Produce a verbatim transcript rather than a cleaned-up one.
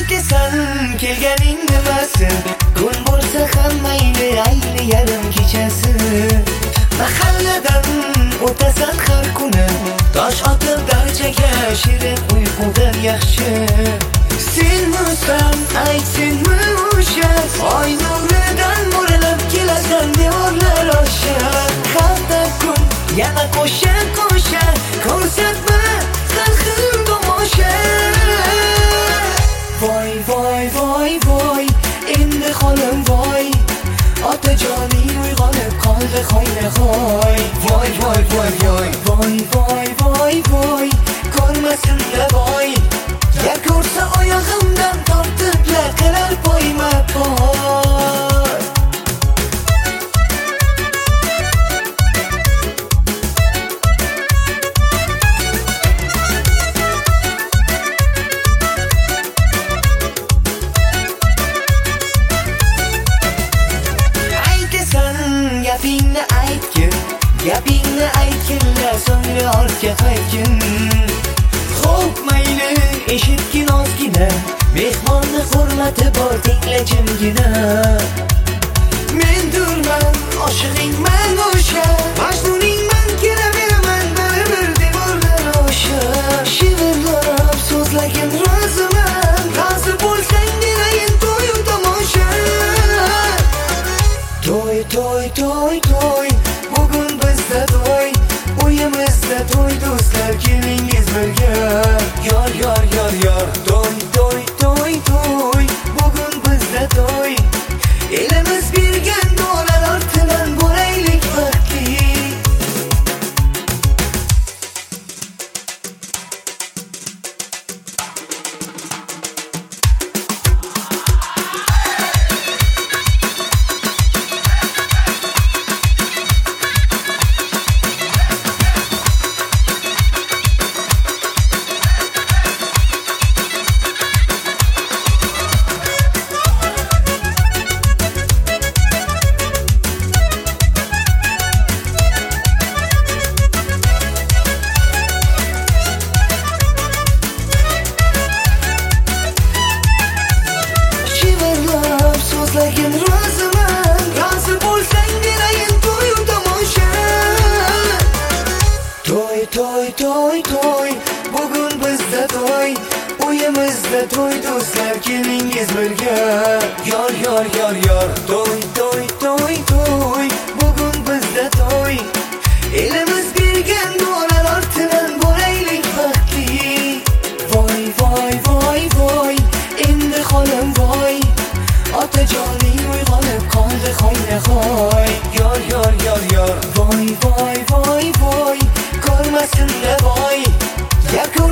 aytasan kelganing nimasi, kun bo'lsa ham mayli ayni yarim kechasi. Mahalladan o'tasan har kuni, tosh otib darchaga shirin uyqudan yaxshi. Senmisan aytsinmi o'sha, oy nuridan mo'ralab kelasan devorlar osha. Hafta kun yana qo'sha qo'sha, ko'rsatma har xil tomosha. Voy voy voy voy, endi holim voy, otajoning uyg'onib qoldi hoynahoy. Voy voy voy voy voy voy voy voy, ko'rmasin-da voy, ya ko'rsa oyog'imdan tortib laqilar poyma poy. Gapingni aytgin, gapingni aytginlar, so'ngra ortga qaytgin. Xo'p mayli, eshitgin ozgina, mehmonni hurmati bor, tingla jimgina. Men durman, oshig'ingman o'sha, majnuningman, kelaveraman baribir devorlar osha. Shivirlab so'zlagin roziman, rozi bo'lsang derayin to'yu tomosha. To'y to'y to'y to'y, bugun bizda to'y, uyimizda to'y, do'stlar kelingiz birga. Yor yor yor yor, to'y to'y to'y to'y, bugun bizda to'y, elimiz bergan duolar ortidan bo'laylik baxtli. So'zlagin roziman, rozi bo'lsang derayin to'yu tomosha. To'y to'y to'y to'y, bugun bizda to'y, uyimizda to'y, do'stlar kelingiz birga. Yor yor yor yor, to'y to'y to'y to'y, bugun bizda to'y, elimiz bergan duolar ortidan bo'laylik baxtli. Voy voy voy voy, endi holim voy, otajoning uyg'onib qoldi hoynahoy. Yor yor yor yor, voy voy voy voy, ko'rmasin-da voy, ya